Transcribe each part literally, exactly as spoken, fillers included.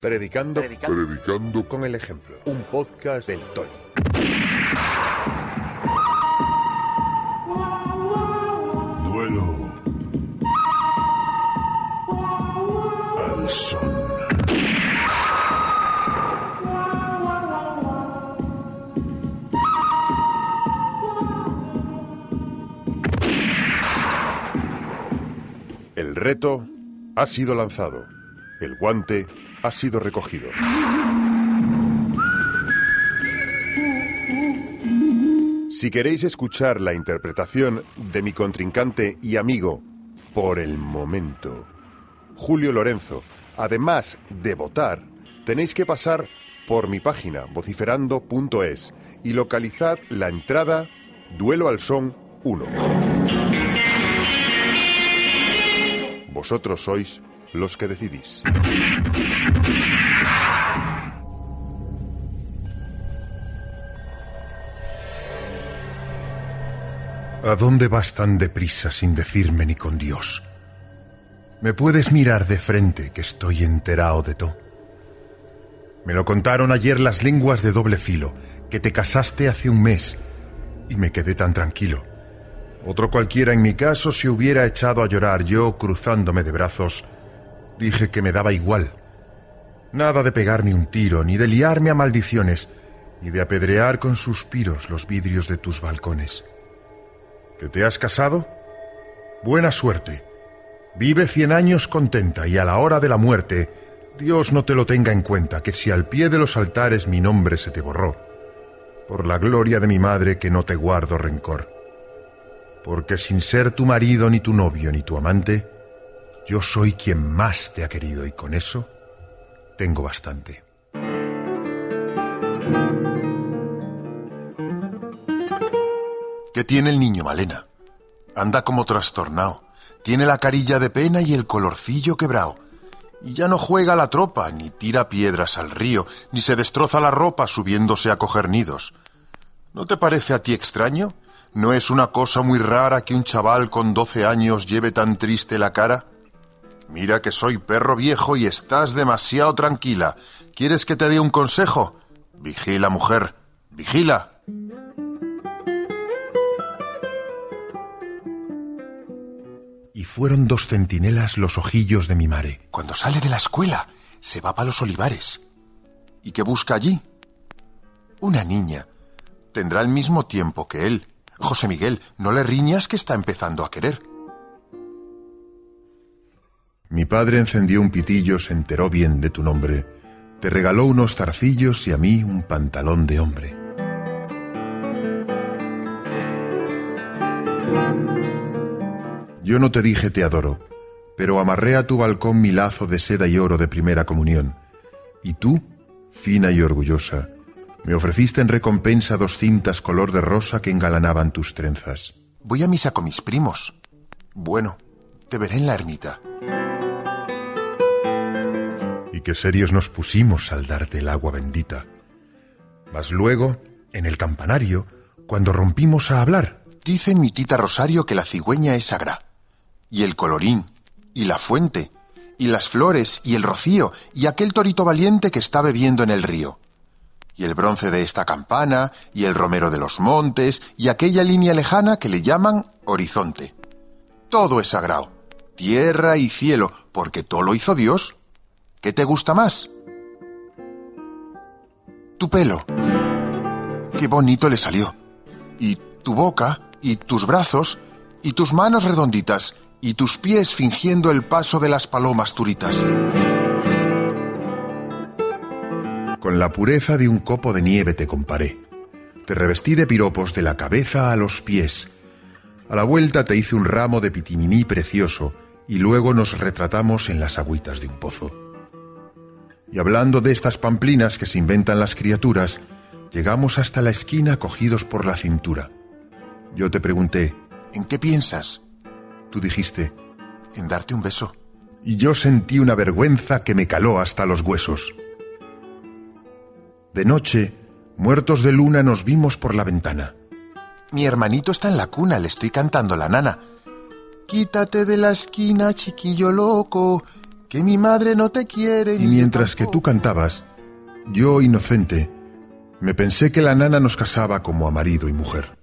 Predicando, Predicando. Predicando con el ejemplo. Un podcast del Tony. Duelo al son. El reto ha sido lanzado. El guante ha sido recogido. Si queréis escuchar la interpretación de mi contrincante y amigo, por el momento, Julio Lorenzo, además de votar, tenéis que pasar por mi página vociferando punto es y localizad la entrada Duelo al Son uno. Vosotros sois los que decidís. ¿A dónde vas tan deprisa sin decirme ni con Dios? ¿Me puedes mirar de frente que estoy enterao de todo? Me lo contaron ayer las lenguas de doble filo, que te casaste hace un mes, y me quedé tan tranquilo. Otro cualquiera en mi caso se hubiera echado a llorar. Yo, cruzándome de brazos, dije que me daba igual. Nada de pegarme un tiro, ni de liarme a maldiciones, ni de apedrear con suspiros los vidrios de tus balcones. ¿Que te has casado? Buena suerte. Vive cien años contenta y a la hora de la muerte, Dios no te lo tenga en cuenta, que si al pie de los altares mi nombre se te borró, por la gloria de mi madre que no te guardo rencor. Porque sin ser tu marido, ni tu novio, ni tu amante, yo soy quien más te ha querido y con eso tengo bastante. ¿Qué tiene el niño, Malena? Anda como trastornao. Tiene la carilla de pena y el colorcillo quebrao. Y ya no juega a la tropa, ni tira piedras al río, ni se destroza la ropa subiéndose a coger nidos. ¿No te parece a ti extraño? ¿No es una cosa muy rara que un chaval con doce años lleve tan triste la cara? Mira que soy perro viejo y estás demasiado tranquila. ¿Quieres que te dé un consejo? Vigila, mujer, vigila. Y fueron dos centinelas los ojillos de mi mare. Cuando sale de la escuela, se va pa' los olivares. ¿Y qué busca allí? Una niña. Tendrá el mismo tiempo que él. José Miguel, no le riñas que está empezando a querer. Mi padre encendió un pitillo, se enteró bien de tu nombre. Te regaló unos zarcillos y a mí un pantalón de hombre. Yo no te dije te adoro, pero amarré a tu balcón mi lazo de seda y oro de primera comunión. Y tú, fina y orgullosa, me ofreciste en recompensa dos cintas color de rosa que engalanaban tus trenzas. Voy a misa con mis primos. Bueno, te veré en la ermita. Y qué serios nos pusimos al darte el agua bendita. Mas luego, en el campanario, cuando rompimos a hablar, dice mi tita Rosario que la cigüeña es sagrá. Y el colorín, y la fuente, y las flores, y el rocío, y aquel torito valiente que está bebiendo en el río. Y el bronce de esta campana, y el romero de los montes, y aquella línea lejana que le llaman horizonte. Todo es sagrado, tierra y cielo, porque todo lo hizo Dios. ¿Qué te gusta más? Tu pelo. Qué bonito le salió. Y tu boca, y tus brazos, y tus manos redonditas, y tus pies fingiendo el paso de las palomas turitas. Con la pureza de un copo de nieve te comparé. Te revestí de piropos de la cabeza a los pies. A la vuelta te hice un ramo de pitiminí precioso y luego nos retratamos en las agüitas de un pozo. Y hablando de estas pamplinas que se inventan las criaturas, llegamos hasta la esquina cogidos por la cintura. Yo te pregunté, ¿en qué piensas? Tú dijiste, en darte un beso. Y yo sentí una vergüenza que me caló hasta los huesos. De noche, muertos de luna, nos vimos por la ventana. Mi hermanito está en la cuna, le estoy cantando la nana. Quítate de la esquina, chiquillo loco, que mi madre no te quiere. Y mientras que tú cantabas, yo, inocente, me pensé que la nana nos casaba como a marido y mujer.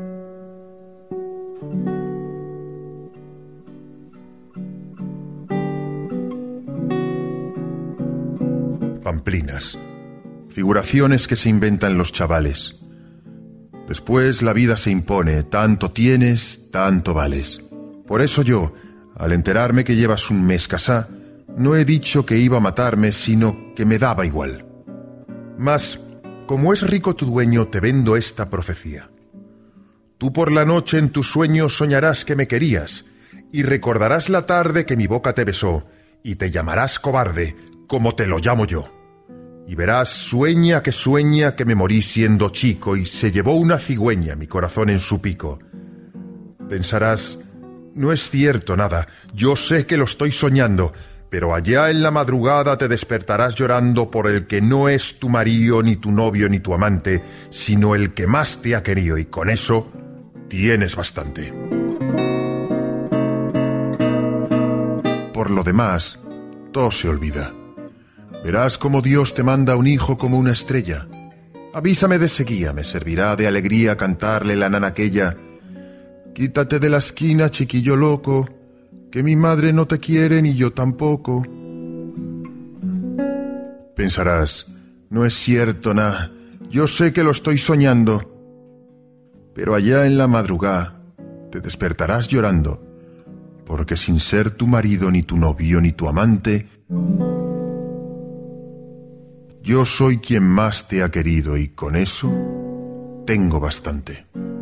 Pamplinas. Figuraciones que se inventan los chavales. Después la vida se impone, tanto tienes, tanto vales. Por eso yo, al enterarme que llevas un mes casá, no he dicho que iba a matarme, sino que me daba igual. Mas, como es rico tu dueño, te vendo esta profecía. Tú por la noche en tus sueños soñarás que me querías, y recordarás la tarde que mi boca te besó, y te llamarás cobarde, como te lo llamo yo. Y verás, sueña que sueña que me morí siendo chico, y se llevó una cigüeña mi corazón en su pico. Pensarás, no es cierto nada, yo sé que lo estoy soñando, pero allá en la madrugada te despertarás llorando por el que no es tu marido, ni tu novio, ni tu amante, sino el que más te ha querido, y con eso tienes bastante. Por lo demás, todo se olvida. Verás cómo Dios te manda un hijo como una estrella. Avísame de seguía, me servirá de alegría cantarle la nana aquella. Quítate de la esquina, chiquillo loco, que mi madre no te quiere ni yo tampoco. Pensarás, no es cierto nada, yo sé que lo estoy soñando. Pero allá en la madrugada te despertarás llorando, porque sin ser tu marido, ni tu novio, ni tu amante, yo soy quien más te ha querido, y con eso tengo bastante.